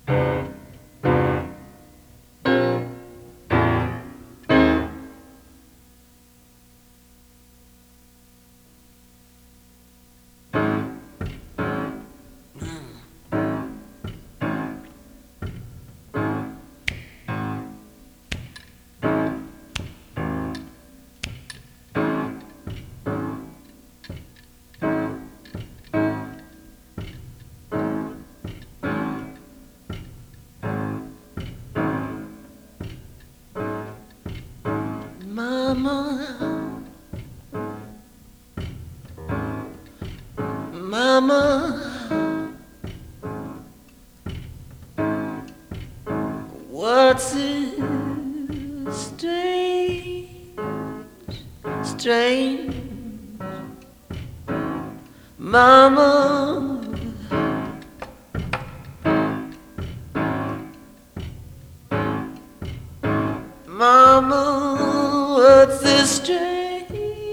Mama, Mama, what's it strange, strange, Mama, Mama, what's this strange,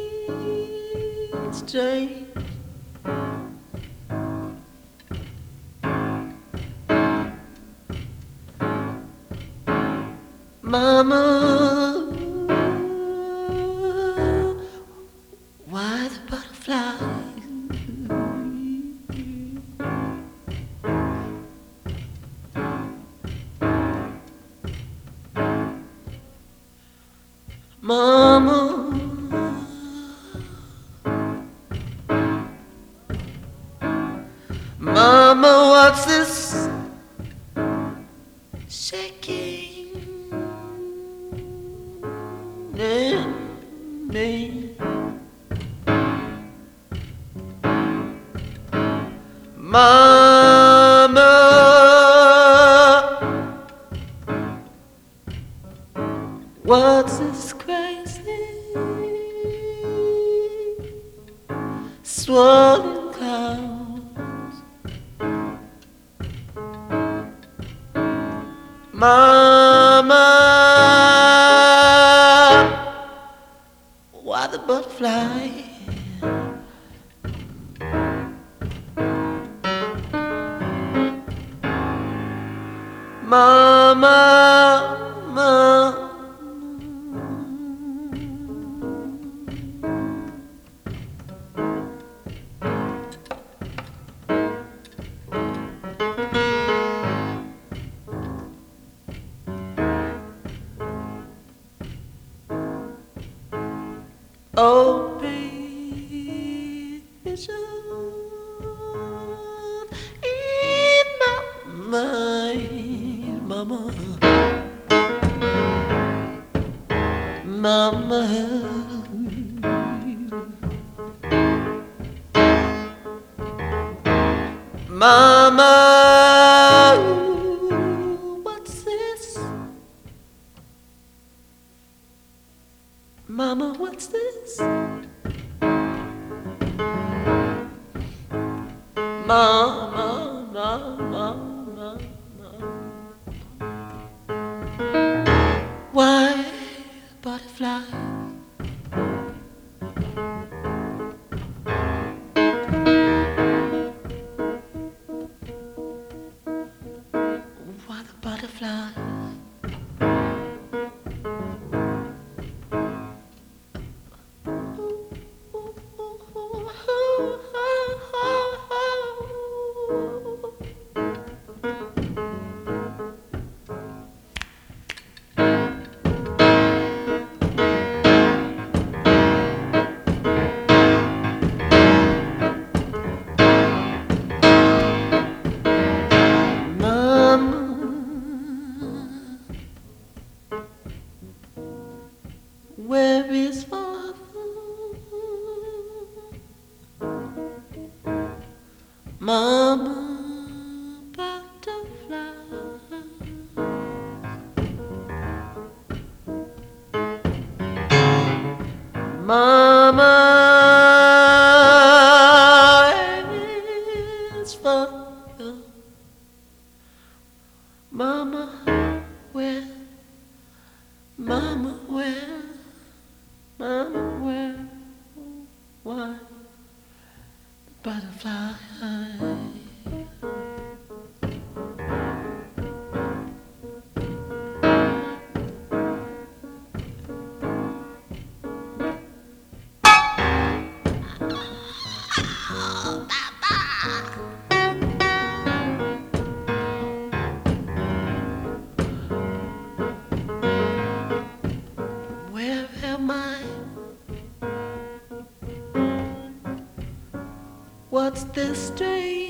strange? Mama, why the butterflies? Mama, Mama, what's this shaking in me? Mama, what's this crazy swirling clouds? Mama, why the butterfly? Mama, Mama. Oh, vision in my mind, Mama, Mama, Mama, what's this? Mama, what's this? Mama, Mama, Mama, why butterfly? Why the butterfly? Where is father? Mama, butterfly. Mama, where is father? Mama, where? Mama, where? Mama, where? Why the butterfly? this strange